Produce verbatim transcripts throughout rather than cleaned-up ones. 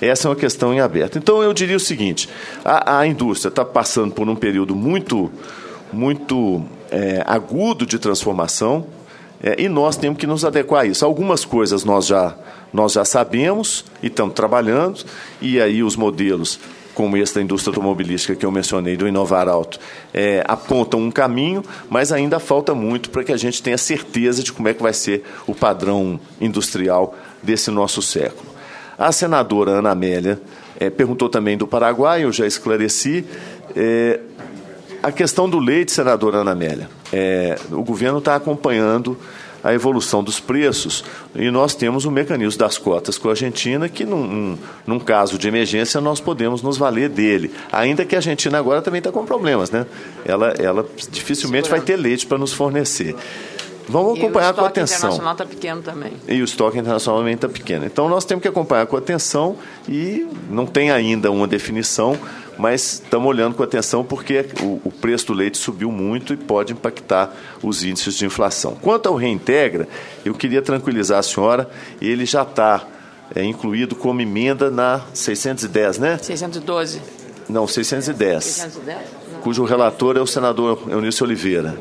essa é uma questão em aberto. Então, eu diria o seguinte, a, a indústria está passando por um período muito, muito é, agudo de transformação, é, e nós temos que nos adequar a isso. Algumas coisas nós já, nós já sabemos e estamos trabalhando, e aí os modelos, como esse da indústria automobilística que eu mencionei, do Inovar Alto, é, apontam um caminho, mas ainda falta muito para que a gente tenha certeza de como é que vai ser o padrão industrial desse nosso século. A senadora Ana Amélia é, perguntou também do Paraguai, eu já esclareci. É, a questão do leite, senadora Ana Amélia, é, o governo está acompanhando a evolução dos preços, e nós temos o mecanismo das cotas com a Argentina, que num, num, num caso de emergência nós podemos nos valer dele, ainda que a Argentina agora também está com problemas, né? Ela, ela dificilmente vai ter leite para nos fornecer. Vamos acompanhar com atenção. E o estoque internacional está pequeno também. E o estoque internacional também está pequeno. Então, nós temos que acompanhar com atenção, e não tem ainda uma definição, mas estamos olhando com atenção porque o, o preço do leite subiu muito e pode impactar os índices de inflação. Quanto ao Reintegra, eu queria tranquilizar a senhora, ele já está é, incluído como emenda na seiscentos e dez, né? seiscentos e doze. Não, seiscentos e dez. seiscentos e dez? Cujo relator é o senador Eunício Oliveira.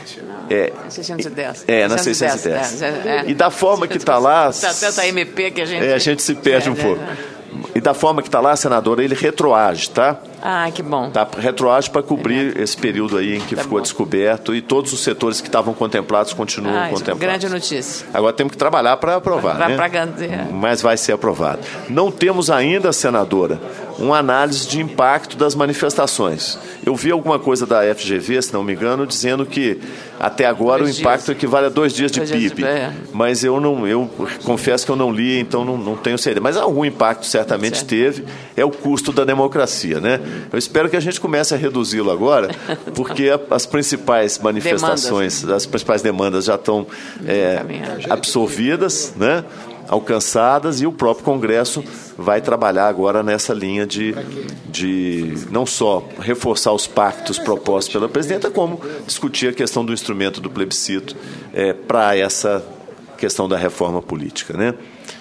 É, seiscentos e dez. É, na seiscentos e dez. É, é. E da forma que está lá... Está tanta M P que a gente... É, a gente se perde é, um pouco. É. E da forma que está lá, senadora, ele retroage, tá? Ah, que bom. Tá, retroage para cobrir é. esse período aí em que tá ficou bom. descoberto, e todos os setores que estavam contemplados continuam ah, contemplados. Grande notícia. Agora temos que trabalhar para aprovar, pra, né? Pra, pra, é. Mas vai ser aprovado. Não temos ainda, senadora, uma análise de impacto das manifestações. Eu vi alguma coisa da F G V, se não me engano, dizendo que até agora dois o impacto dias. equivale a dois dias de dois P I B. Dias de... É. Mas eu não, eu confesso que eu não li, então não, não tenho certeza. Mas algum impacto certamente certo. teve. É o custo da democracia, né? Eu espero que a gente comece a reduzi-lo agora, porque a, as principais manifestações, demandas. as principais demandas já estão é, absorvidas, né? Alcançadas, e o próprio Congresso vai trabalhar agora nessa linha de, de não só reforçar os pactos propostos pela presidenta, como discutir a questão do instrumento do plebiscito é, para essa questão da reforma política, né?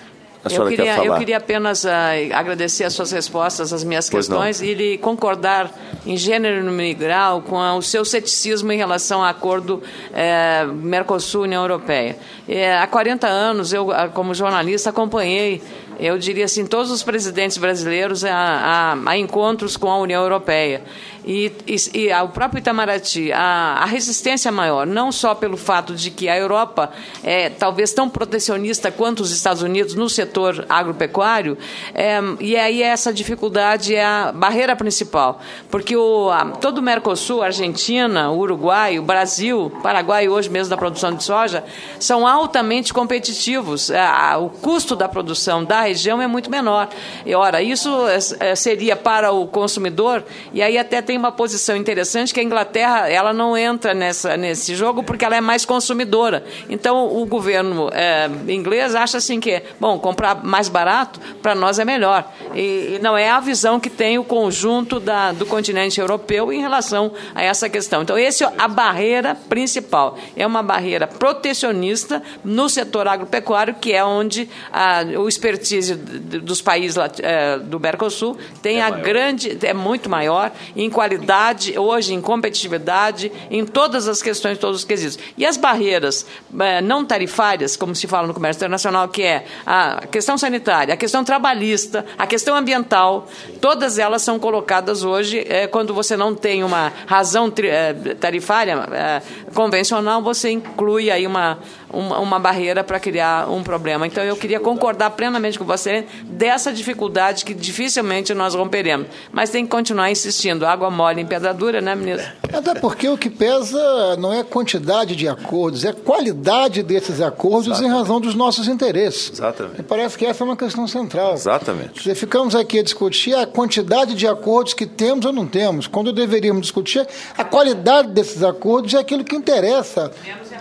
A senhora eu, queria, quer falar? eu queria apenas uh, agradecer as suas respostas às minhas pois questões não. e concordar em gênero e número grau com a, o seu ceticismo em relação ao acordo eh, Mercosul-União Europeia. Eh, há quarenta anos, eu, como jornalista, acompanhei, eu diria assim, todos os presidentes brasileiros a, a, a encontros com a União Europeia. E, e, e o próprio Itamaraty, a, a resistência maior, não só pelo fato de que a Europa é talvez tão protecionista quanto os Estados Unidos no setor agropecuário, é, e aí essa dificuldade é a barreira principal, porque o, a, todo o Mercosul, a Argentina, o Uruguai, o Brasil, o Paraguai hoje mesmo da produção de soja, são altamente competitivos. A, a, o custo da produção da região é muito menor. E, ora, isso é, seria para o consumidor, e aí até tem uma posição interessante, que a Inglaterra ela não entra nessa, nesse jogo porque ela é mais consumidora. Então, o governo é, inglês acha assim que, bom, comprar mais barato, para nós é melhor. E, e não é a visão que tem o conjunto da, do continente europeu em relação a essa questão. Então, essa é a barreira principal. É uma barreira protecionista no setor agropecuário, que é onde a, o expertise dos países é, do Mercosul tem é a maior. grande, é muito maior em qualidade, hoje em competitividade, em todas as questões, todos os quesitos. E as barreiras eh, não tarifárias, como se fala no comércio internacional, que é a questão sanitária, a questão trabalhista, a questão ambiental, todas elas são colocadas hoje, eh, quando você não tem uma razão tri, eh, tarifária eh, convencional, você inclui aí uma, uma, uma barreira para criar um problema. Então, eu queria concordar plenamente com você dessa dificuldade que dificilmente nós romperemos. Mas tem que continuar insistindo. Água mole em pedra dura, né, ministro? Até porque o que pesa não é a quantidade de acordos, é a qualidade desses acordos Exatamente. em razão dos nossos interesses. Exatamente. E parece que essa é uma questão central. Exatamente. Se ficamos aqui a discutir a quantidade de acordos que temos ou não temos, quando deveríamos discutir a qualidade desses acordos é aquilo que interessa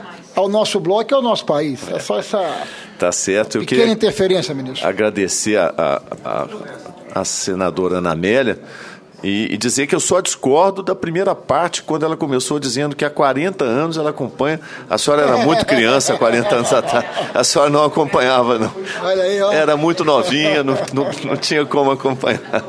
ao nosso bloco e ao nosso país. É, é só essa tá certo. Eu pequena queria interferência, ministro. Agradecer a, a, a, a senadora Ana Amélia. E, e dizer que eu só discordo da primeira parte, quando ela começou dizendo que há quarenta anos ela acompanha. A senhora era muito criança há quarenta anos atrás. A senhora não acompanhava, não. Olha aí, ó. Era muito novinha, não, não, não tinha como acompanhar.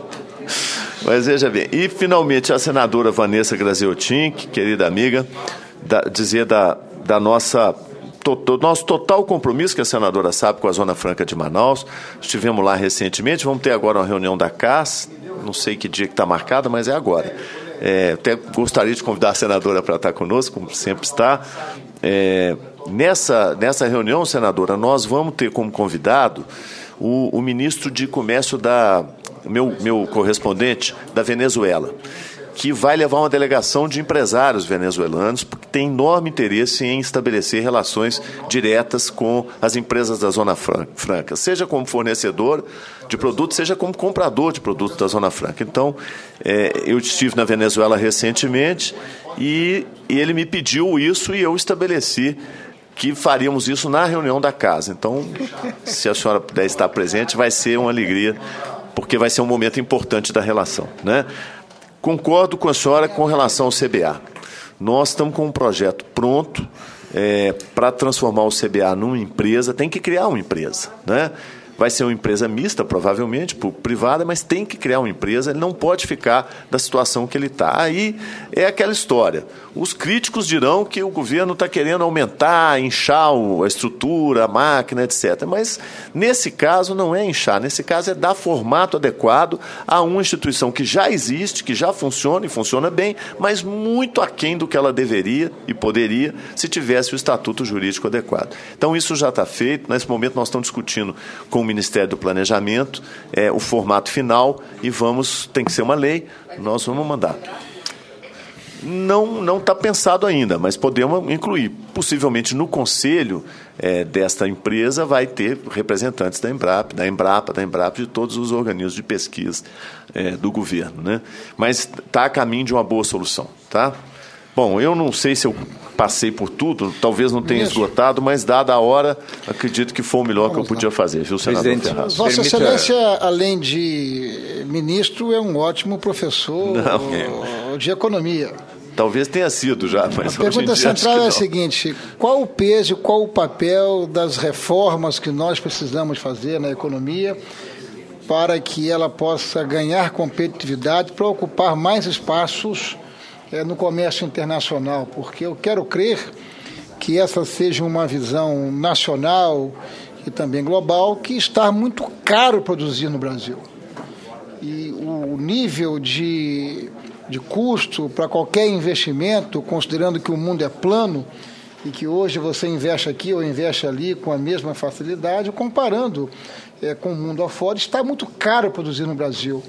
Mas veja bem. E, finalmente, a senadora Vanessa Graziotin, querida amiga, da, dizer da, da nossa... do nosso total compromisso, que a senadora sabe, com a Zona Franca de Manaus. Estivemos lá recentemente, vamos ter agora uma reunião da C A S, não sei que dia que está marcada, mas é agora. É, até gostaria de convidar a senadora para estar conosco, como sempre está. É, nessa, nessa reunião, senadora, nós vamos ter como convidado o, o ministro de Comércio, da meu, meu correspondente, da Venezuela, que vai levar uma delegação de empresários venezuelanos, porque tem enorme interesse em estabelecer relações diretas com as empresas da Zona Franca, seja como fornecedor de produtos, seja como comprador de produtos da Zona Franca. Então, é, eu estive na Venezuela recentemente e, e ele me pediu isso e eu estabeleci que faríamos isso na reunião da casa. Então, se a senhora puder estar presente, vai ser uma alegria, porque vai ser um momento importante da relação, né? Concordo com a senhora com relação ao C B A. Nós estamos com um projeto pronto é, para transformar o C B A numa empresa. Tem que criar uma empresa, né? Vai ser uma empresa mista, provavelmente, privada, mas tem que criar uma empresa. Ele não pode ficar da situação que ele está. Aí é aquela história. Os críticos dirão que o governo está querendo aumentar, inchar a estrutura, a máquina, etcétera. Mas, nesse caso, não é inchar. Nesse caso, é dar formato adequado a uma instituição que já existe, que já funciona e funciona bem, mas muito aquém do que ela deveria e poderia se tivesse o estatuto jurídico adequado. Então, isso já está feito. Nesse momento, nós estamos discutindo com o Ministério do Planejamento é, o formato final e vamos, tem que ser uma lei, nós vamos mandar. Não não está pensado ainda, mas podemos incluir. Possivelmente no conselho é, desta empresa vai ter representantes da Embrapa, da Embrapa, da Embrapa, de todos os organismos de pesquisa é, do governo, né? Mas está a caminho de uma boa solução, tá? Bom, eu não sei se eu passei por tudo, talvez não tenha esgotado, mas dada a hora, acredito que foi o melhor Vamos que eu podia lá. fazer, viu, senador Presidente, Ferraz? Vossa Excelência, além de ministro, é um ótimo professor não. de economia. Talvez tenha sido já, mas a pergunta central é a seguinte: qual o peso, qual o papel das reformas que nós precisamos fazer na economia para que ela possa ganhar competitividade, para ocupar mais espaços é, no comércio internacional? Porque eu quero crer que essa seja uma visão nacional e também global, que está muito caro produzir no Brasil. E o nível de... de custo para qualquer investimento, considerando que o mundo é plano e que hoje você investe aqui ou investe ali com a mesma facilidade, comparando é, com o mundo afora, está muito caro produzir no Brasil.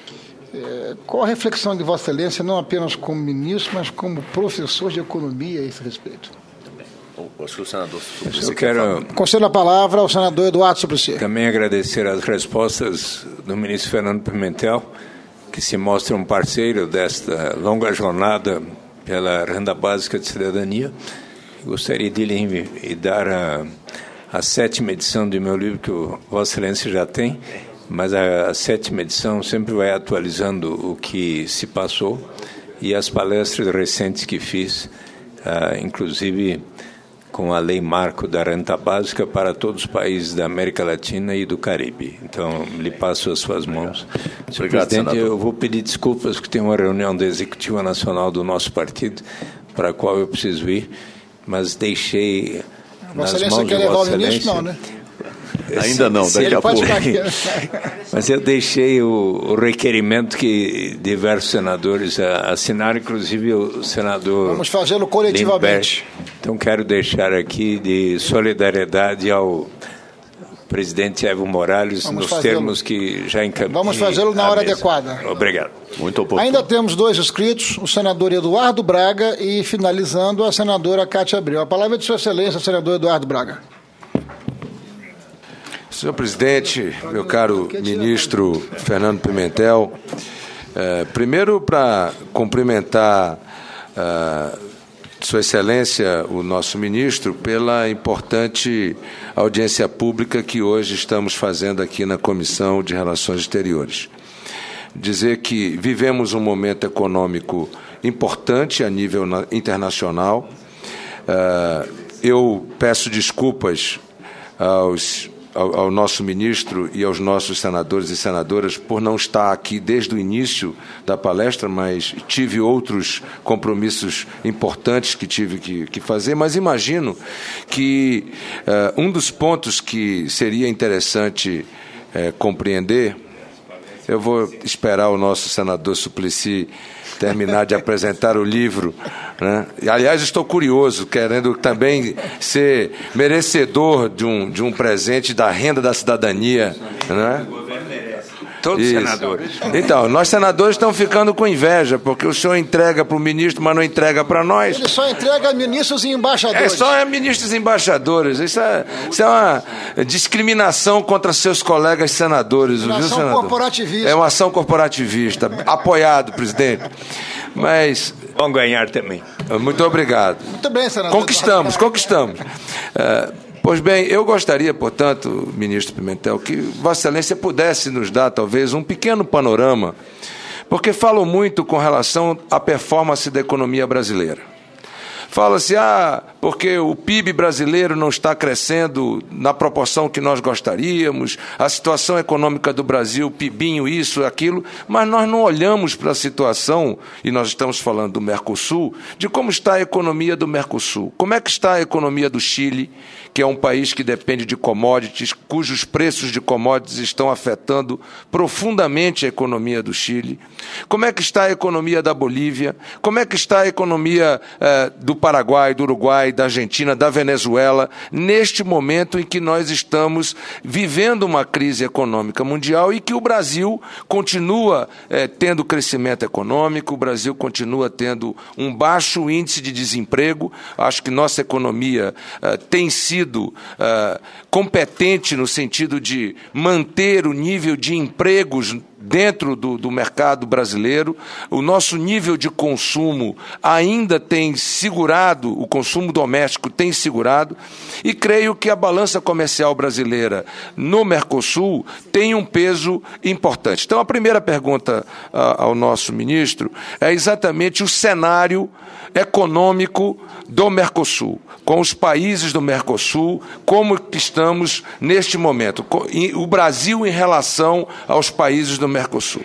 É, qual a reflexão de Vossa Excelência, não apenas como ministro, mas como professor de economia a esse respeito? Acho que o senador Eu quero Concedo a palavra ao senador Eduardo Suplicy. Também agradecer as respostas do ministro Fernando Pimentel, que se mostra um parceiro desta longa jornada pela renda básica de cidadania. Gostaria de lhe dar a, a sétima edição do meu livro, que o Vossa Excelência já tem, mas a, a sétima edição sempre vai atualizando o que se passou e as palestras recentes que fiz, uh, inclusive com a Lei Marco da Renda Básica para todos os países da América Latina e do Caribe. Então, lhe passo as suas mãos. Senhor Obrigado, Presidente, senador. Eu vou pedir desculpas, porque tem uma reunião da Executiva Nacional do nosso partido, para a qual eu preciso ir, mas deixei nas Vossa mãos de quer levar Vossa o ministro? Excelência... Não, né? Ainda não, daqui a pouco. Mas eu deixei o, o requerimento que diversos senadores assinaram, inclusive o senador... Vamos fazê-lo coletivamente. Lindbergh. Então, quero deixar aqui de solidariedade ao presidente Evo Morales Vamos nos termos que já encaminhei. Vamos fazê-lo na hora mesa. adequada. Obrigado. Muito oportuno. Ainda temos dois inscritos, o senador Eduardo Braga e, finalizando, a senadora Cátia Abreu. A palavra é de Sua Excelência, senador Eduardo Braga. Senhor presidente, meu caro ministro Fernando Pimentel, eh, primeiro para cumprimentar eh, Sua Excelência, o nosso ministro, pela importante audiência pública que hoje estamos fazendo aqui na Comissão de Relações Exteriores. dizer que vivemos um momento econômico importante a nível internacional. Eu peço desculpas aos, ao, ao nosso ministro e aos nossos senadores e senadoras por não estar aqui desde o início da palestra, mas tive outros compromissos importantes que tive que, que fazer, mas imagino que uh, um dos pontos que seria interessante uh, compreender, eu vou esperar o nosso senador Suplicy terminar de apresentar o livro, né? E, aliás, estou curioso, querendo também ser merecedor de um, de um presente da renda da cidadania, né? Todos os senadores. Então, nós senadores estamos ficando com inveja, porque o senhor entrega para o ministro, mas não entrega para nós. Ele só entrega a ministros e embaixadores. É só a ministros e embaixadores. Isso é, isso é uma discriminação contra seus colegas senadores. Uma viu, ação senador? corporativista. É uma ação corporativista. Apoiado, presidente. Mas... Vão ganhar também. Muito obrigado. Muito bem, senador. Conquistamos, conquistamos. Uh, Pois bem, eu gostaria, portanto, ministro Pimentel, que Vossa Excelência pudesse nos dar, talvez, um pequeno panorama, porque falam muito com relação à performance da economia brasileira. Fala-se, ah, porque o P I B brasileiro não está crescendo na proporção que nós gostaríamos, a situação econômica do Brasil, PIBinho, isso, aquilo, mas nós não olhamos para a situação, e nós estamos falando do Mercosul, de como está a economia do Mercosul. Como é que está a economia do Chile, que é um país que depende de commodities, cujos preços de commodities estão afetando profundamente a economia do Chile. Como é que está a economia da Bolívia? Como é que está a economia eh, do Paraguai, do Uruguai, da Argentina, da Venezuela, neste momento em que nós estamos vivendo uma crise econômica mundial e que o Brasil continua eh, tendo crescimento econômico, o Brasil continua tendo um baixo índice de desemprego. Acho que nossa economia eh, tem sido Uh, competente no sentido de manter o nível de empregos dentro do, do mercado brasileiro. O nosso nível de consumo ainda tem segurado, o consumo doméstico tem segurado, e creio que a balança comercial brasileira no Mercosul tem um peso importante. Então, a primeira pergunta uh, ao nosso ministro é exatamente o cenário econômico do Mercosul, com os países do Mercosul, como estamos neste momento, o Brasil em relação aos países do Mercosul.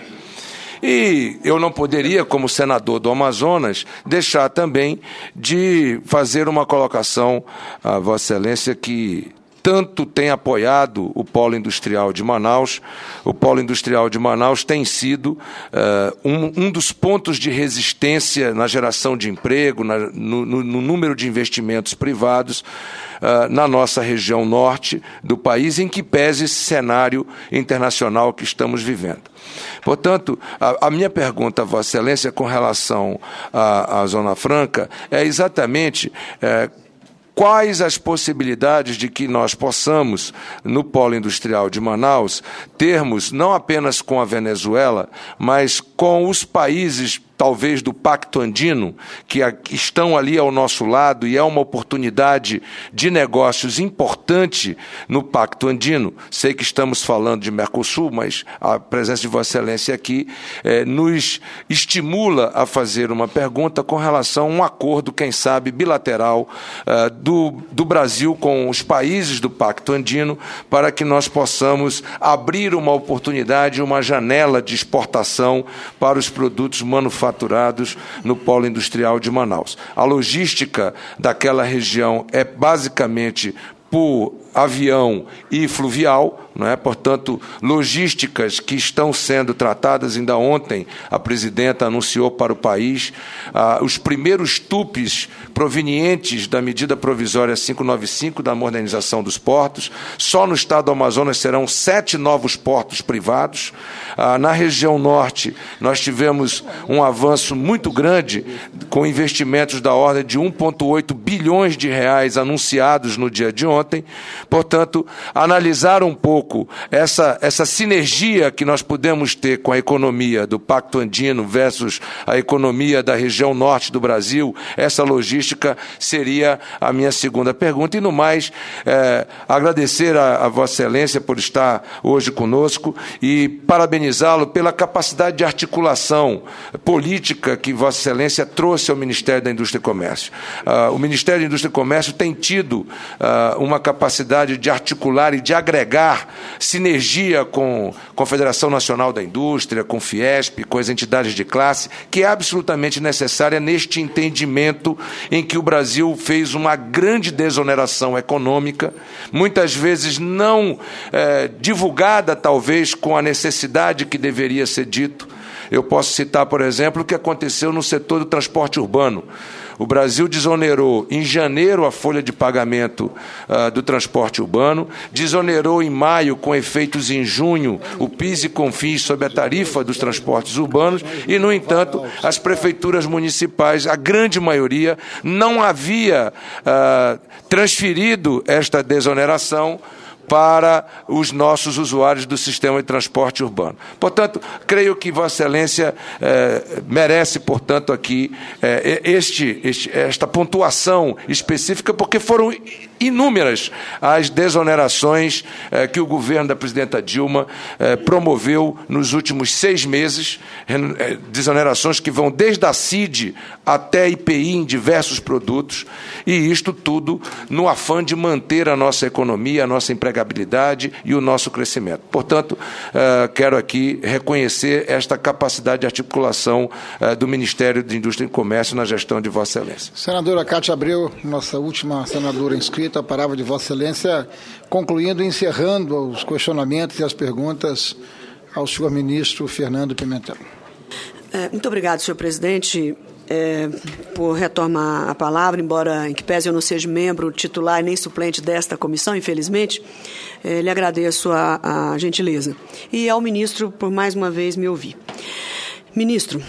E eu não poderia, como senador do Amazonas, deixar também de fazer uma colocação a Vossa Excelência que tanto tem apoiado o Polo Industrial de Manaus. O Polo Industrial de Manaus tem sido uh, um, um dos pontos de resistência na geração de emprego, na, no, no, no número de investimentos privados uh, na nossa região norte do país, em que pese esse cenário internacional que estamos vivendo. Portanto, a, a minha pergunta a Vossa Excelência com relação à, à Zona Franca é exatamente... É, quais as possibilidades de que nós possamos, no Polo Industrial de Manaus, termos, não apenas com a Venezuela, mas com os países, talvez, do Pacto Andino, que estão ali ao nosso lado, e é uma oportunidade de negócios importante no Pacto Andino. Sei que estamos falando de Mercosul, mas a presença de Vossa Excelência aqui eh, nos estimula a fazer uma pergunta com relação a um acordo, quem sabe, bilateral uh, do, do Brasil com os países do Pacto Andino, para que nós possamos abrir uma oportunidade, uma janela de exportação para os produtos manufaturados no Polo Industrial de Manaus. A logística daquela região é basicamente por avião e fluvial, não é? Portanto, logísticas que estão sendo tratadas. Ainda ontem a presidenta anunciou para o país ah, os primeiros tupes provenientes da medida provisória quinhentos e noventa e cinco da modernização dos portos. Só no estado do Amazonas serão sete novos portos privados. Ah, na região norte nós tivemos um avanço muito grande com investimentos da ordem de um vírgula oito bilhões de reais anunciados no dia de ontem. Portanto, analisar um pouco pouco essa, essa sinergia que nós podemos ter com a economia do Pacto Andino versus a economia da região norte do Brasil, essa logística seria a minha segunda pergunta. E, no mais, é, agradecer a, a Vossa Excelência por estar hoje conosco e parabenizá-lo pela capacidade de articulação política que Vossa Excelência trouxe ao Ministério da Indústria e Comércio. Uh, o Ministério da Indústria e Comércio tem tido uh, uma capacidade de articular e de agregar sinergia com a Confederação Nacional da Indústria, com o Fiesp, com as entidades de classe, que é absolutamente necessária neste entendimento em que o Brasil fez uma grande desoneração econômica, muitas vezes não eh, divulgada, talvez, com a necessidade que deveria ser dito. Eu posso citar, por exemplo, o que aconteceu no setor do transporte urbano. O Brasil desonerou em janeiro a folha de pagamento uh, do transporte urbano, desonerou em maio, com efeitos em junho, o PIS e CONFINS sobre a tarifa dos transportes urbanos e, no entanto, as prefeituras municipais, a grande maioria, não havia uh, transferido esta desoneração para os nossos usuários do sistema de transporte urbano. Portanto, creio que Vossa Excelência eh, merece, portanto, aqui eh, este, este, esta pontuação específica, porque foram inúmeras as desonerações eh, que o governo da presidenta Dilma eh, promoveu nos últimos seis meses, eh, desonerações que vão desde a C I D até I P I em diversos produtos, e isto tudo no afã de manter a nossa economia, a nossa empregabilidade e o nosso crescimento. Portanto, eh, quero aqui reconhecer esta capacidade de articulação eh, do Ministério de Indústria e Comércio na gestão de Vossa Excelência. Senadora Cátia Abreu, nossa última senadora inscrita, a palavra de Vossa Excelência, concluindo e encerrando os questionamentos e as perguntas ao senhor ministro Fernando Pimentel. É, muito obrigado, senhor presidente, é, por retomar a palavra, embora em que pese eu não seja membro titular nem suplente desta comissão, infelizmente, é, lhe agradeço a, a gentileza. E ao ministro por mais uma vez me ouvir. Ministro,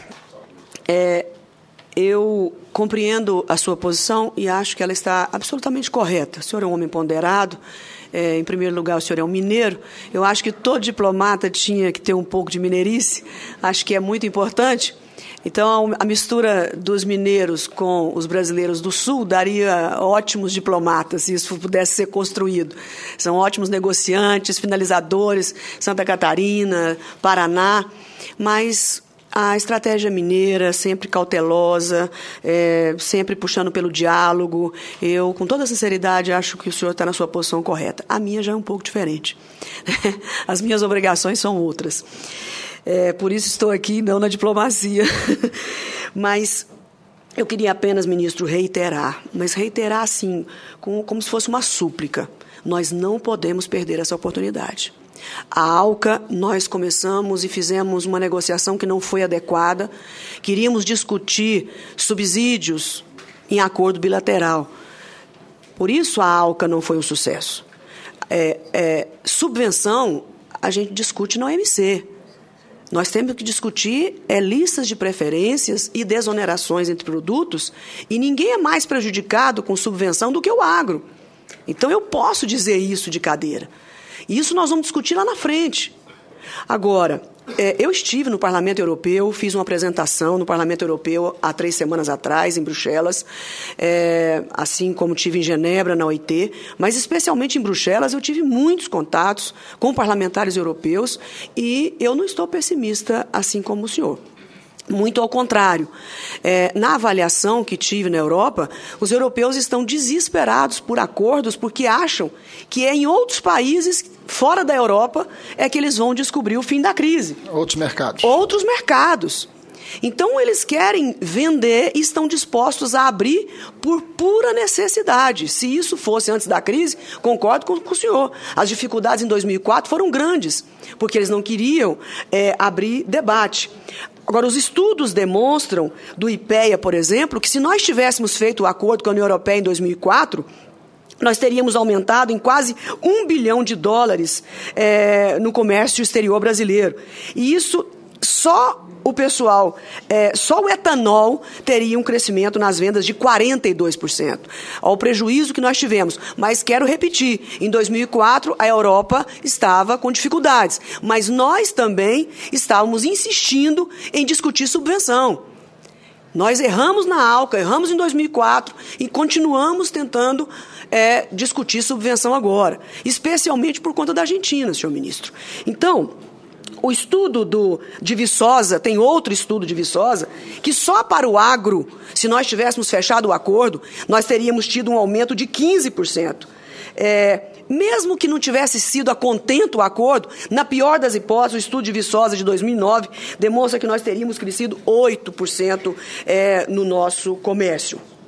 é, eu compreendo a sua posição e acho que ela está absolutamente correta. O senhor é um homem ponderado, é, em primeiro lugar o senhor é um mineiro. Eu acho que todo diplomata tinha que ter um pouco de mineirice, acho que é muito importante. Então, a mistura dos mineiros com os brasileiros do Sul daria ótimos diplomatas, se isso pudesse ser construído. São ótimos negociantes, finalizadores, Santa Catarina, Paraná, mas a estratégia mineira, sempre cautelosa, é, sempre puxando pelo diálogo. Eu, com toda sinceridade, acho que o senhor está na sua posição correta. A minha já é um pouco diferente. As minhas obrigações são outras. É, por isso estou aqui, não na diplomacia. Mas eu queria apenas, ministro, reiterar, mas reiterar assim, como, como se fosse uma súplica. Nós não podemos perder essa oportunidade. A ALCA, nós começamos e fizemos uma negociação que não foi adequada. Queríamos discutir subsídios em acordo bilateral. Por isso a ALCA não foi um sucesso. É, é, subvenção, a gente discute na O M C. Nós temos que discutir é, listas de preferências e desonerações entre produtos, e ninguém é mais prejudicado com subvenção do que o agro. Então, eu posso dizer isso de cadeira. E isso nós vamos discutir lá na frente. Agora, é, eu estive no Parlamento Europeu, fiz uma apresentação no Parlamento Europeu há três semanas atrás, em Bruxelas, é, assim como tive em Genebra, na O I T, mas especialmente em Bruxelas eu tive muitos contatos com parlamentares europeus e eu não estou pessimista assim como o senhor. Muito ao contrário. É, na avaliação que tive na Europa, os europeus estão desesperados por acordos porque acham que é em outros países, fora da Europa, é que eles vão descobrir o fim da crise. Outros mercados. Outros mercados. Então, eles querem vender e estão dispostos a abrir por pura necessidade. Se isso fosse antes da crise, concordo com, com o senhor. As dificuldades em dois mil e quatro foram grandes, porque eles não queriam é, abrir debate. Agora, os estudos demonstram, do IPEA, por exemplo, que se nós tivéssemos feito o acordo com a União Europeia em dois mil e quatro, nós teríamos aumentado em quase um bilhão de dólares é, no comércio exterior brasileiro. E isso só o pessoal, é, só o etanol teria um crescimento nas vendas de quarenta e dois por cento, ao prejuízo que nós tivemos. Mas quero repetir, em dois mil e quatro a Europa estava com dificuldades, mas nós também estávamos insistindo em discutir subvenção. Nós erramos na ALCA, erramos em dois mil e quatro e continuamos tentando é, discutir subvenção agora, especialmente por conta da Argentina, senhor ministro. Então, o estudo do, de Viçosa, tem outro estudo de Viçosa, que só para o agro, se nós tivéssemos fechado o acordo, nós teríamos tido um aumento de quinze por cento. É, mesmo que não tivesse sido a contento o acordo, na pior das hipóteses, o estudo de Viçosa de dois mil e nove demonstra que nós teríamos crescido oito por cento é, no nosso comércio.